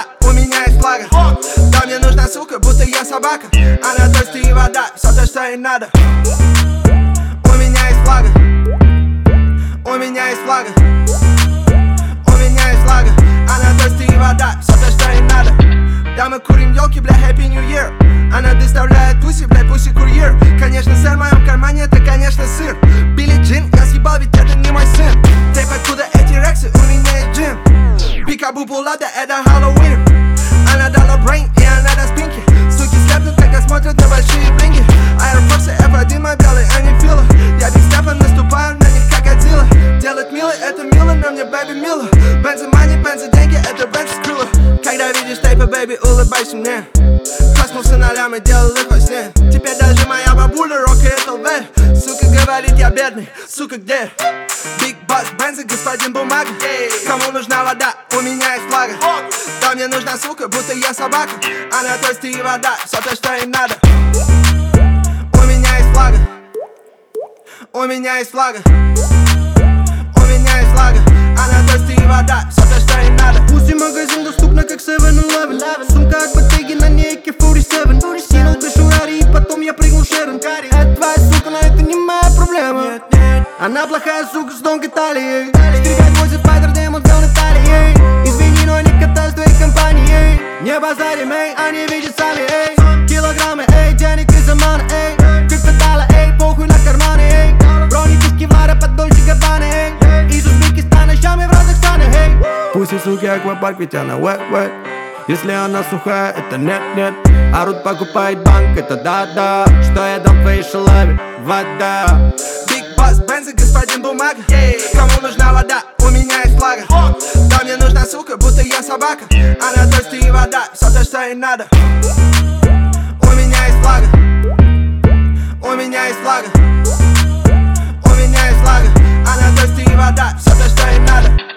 вода, у меня есть влага. Да, мне нужна сука, будто я собака. Она дождь и вода, все то, что ей надо. У меня есть влага. У меня есть влага. У меня есть влага. Она дождь и вода, все то, что ей надо. Да, мы курим елки, бля, Happy New Year. Она доставляет пуси, бля, пуси-курьер. Конечно, сыр в моем кармане, это, конечно, сыр. Билли Джин, я съебал, ведь это не мой сын. Тейп, откуда эти рексы, у меня есть джин. Пикабу пулада, это Хэллоуин. Она дала брейн, и она даст пинки. Суки слепнут, когда смотрят на большие блинги. Аэрофорсы F1, мой белый, они фила. Я Биг Стефан, наступаю на них как Годзилла. Делать мило, это мило, но мне бэби мило. Бензы мани, бензы деньги, это бензы скрыло. Когда видишь тейпы, бэби, улыбайся мне. Коснулся нолями, делал их во сне. Теперь даже моя бабуля рокает ЛВ. Сука говорит, я бедный, сука, где? Биг Бас, бензы, господин бумага. Кому нужна вода, у меня есть влага. Да, мне нужна сука, будто я собака. Она дождь и вода, все то, что ей надо. У меня есть влага. У меня есть влага. У меня есть влага. Она дождь и вода, все то, что ей надо. Пусть магазин доступна как 7-Eleven. Сумка от Bottega, на ней AK-47. Скинул крышу Рари и потом я прыгнул Шерон. Это твоя сука, но это не моя проблема. Она плохая сука с тонкой талией. 458 Spider Demon взял на талии. Извини, но не катаюсь в твоей компании. Не базарим, эй, они видят сами, эй. Килограммы, эй, денег из Омана, эй. Криптодала, эй, похуй на карманы, эй. Броники с Кевлара под Дольче Габбана, эй. Из Узбекистана, щами в разных странах, эй. Пусть и суки аквапарк, ведь она wet. Если она сухая, это нет. Арут покупает банк, это да. Что я дам твоей шалаве? Вода. Биг Бас, бензы, господин бумага. Кому нужна вода, у меня есть влага. Да, мне нужна сука, будто я собака. Она дождь и вода, все то, что ей надо. У меня есть влага. У меня есть влага. У меня есть влага. Она дождь и вода, все то, что ей надо.